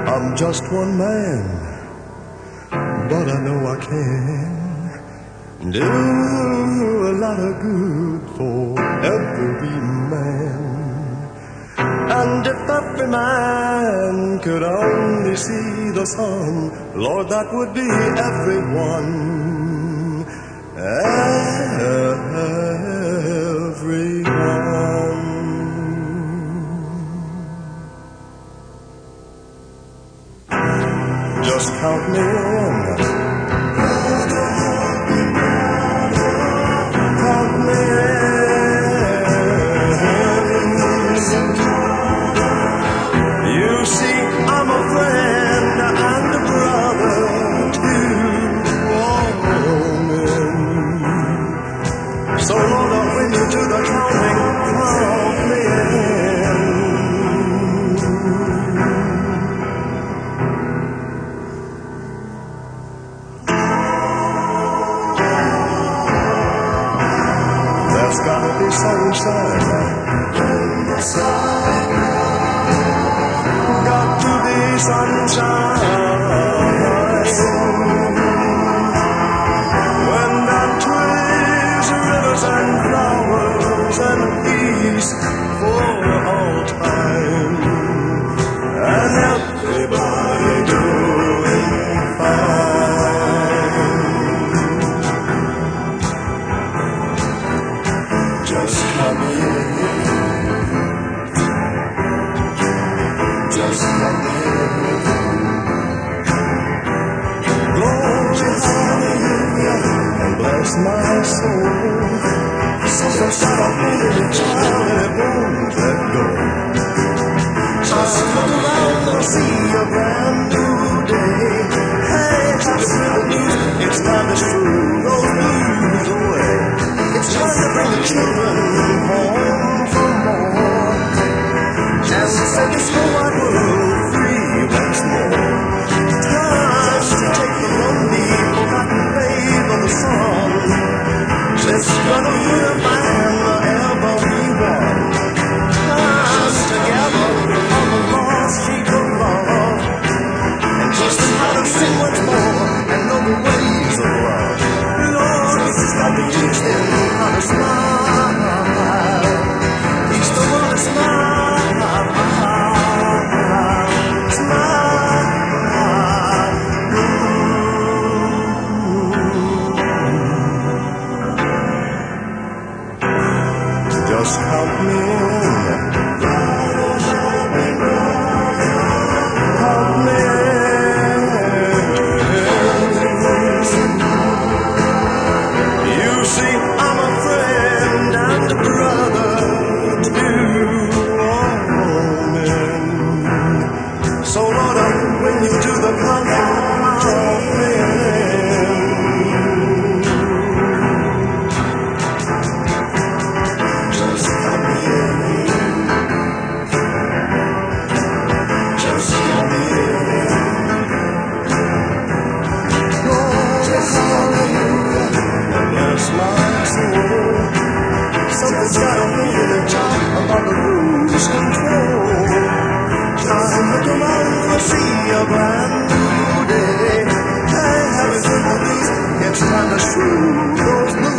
I'm just one man, but I know I can do a lot of good for every man. And if every man could only see the sun, Lord, that would be everyone. Everyone. Just count me in. Count me in. You see, I'm a friend and a brother to all men. So Lord, when you do the counting, count me in. There's gotta be sunshine in the sky. Got to be sunshine when that trees, rivers and flowers and peace for all time, and everybody doing fine. Just come in. Just come in. Glory, hallelujah, and bless my soul. So stop me, child, and it won't let go. Just look around and see a brand new day. Hey, happy little news, it's time to strew those blues away. It's time to bring the children home for more, and set this whole wide world free once more. Time to take the lonely, forgotten babe of the song. Let's struggle through the man wherever we want. Time together on the lost sheep of love, and teach them how to sing once more and know the ways of love. Lord, we just got to teach them how to smile. Teach them how to smile. Just count me in. Count me in. You see, I'm a friend and a brother to all men. So Lord, when you do the counting, count me in. Something's gotta be in the top about the lose control. Time to come out and see a brand new day. Hey, have a good news, it's time to strew those